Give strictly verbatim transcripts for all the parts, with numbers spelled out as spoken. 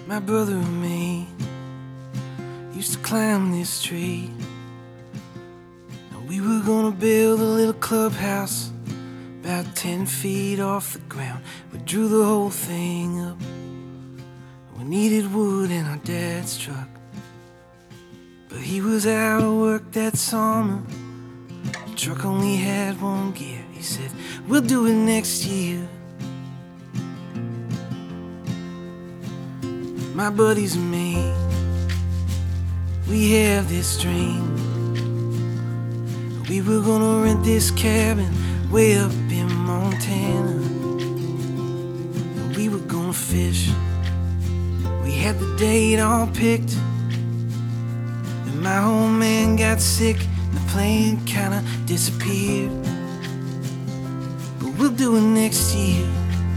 My brother and me used to climb this tree, and we were gonna build a little clubhouse about ten feet off the ground. We drew the whole thing up. We needed wood in our dad's truck, but he was out of work that summer. The truck only had one gear. He said, we'll do it next year. My buddies and me, we have this dream. We were gonna rent this cabin way up in Montana, and we were gonna fish. We had the date all picked, and my old man got sick and the plane kinda disappeared. But we'll do it next year.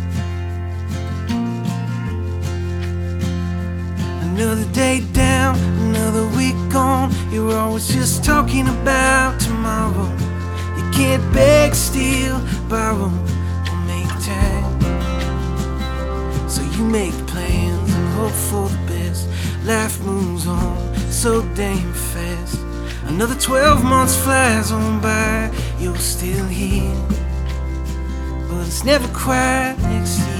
Another day down, another week gone. You're always just talking about tomorrow. You can't beg, steal, borrow, or make time. So you make plans and hope for the best. Life moves on so damn fast. Another twelve months flies on by. You're still here, but it's never quite next year.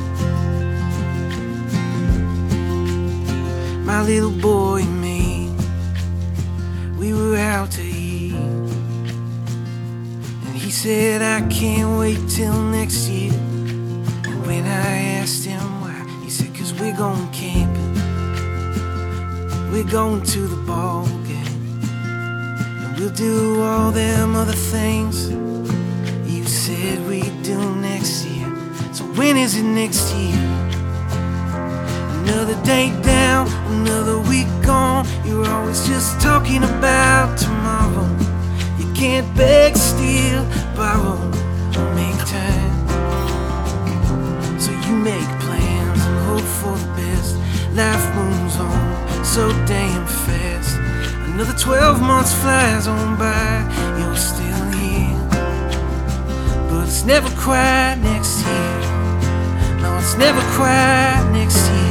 My little boy and me, we were out to eat, and he said, I can't wait till next year. And when I asked him why, he said, cause we're going camping, we're going to the ball game, and we'll do all them other things you said we'd do next year. So when is it next year? Another day down, another week gone. You're always just talking about tomorrow. You can't beg, steal, borrow, or make time. So you make plans and hope for the best. Life moves on so damn fast. Another twelve months flies on by. You're still here, but it's never quite next year. No, it's never quite next year.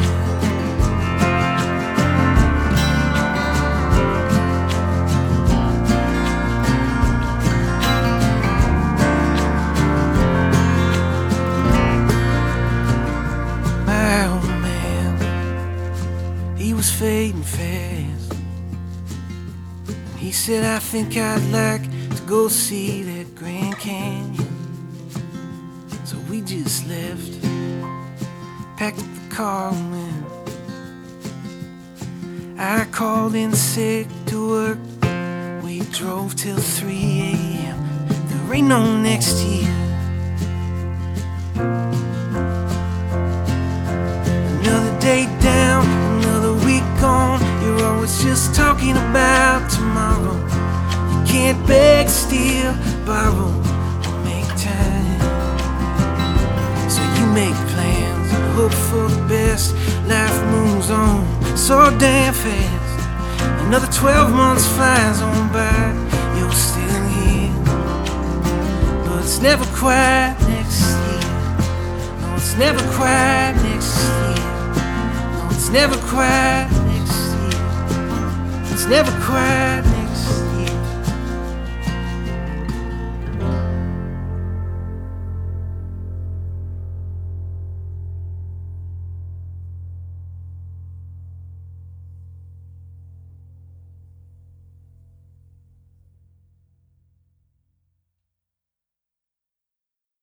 He was fading fast, and he said, I think I'd like to go see that Grand Canyon. So we just left, packed up the car and went. I called in sick to work. We drove till three a m There ain't no next year. Another day down, another week gone. You're always just talking about tomorrow. You can't beg, steal, borrow, or make time. So you make plans and hope for the best. Life moves on so damn fast. Another twelve months flies on by. You're still here, but it's never quite next year. No, it's never quite next year. It's never quite next year. It's never quite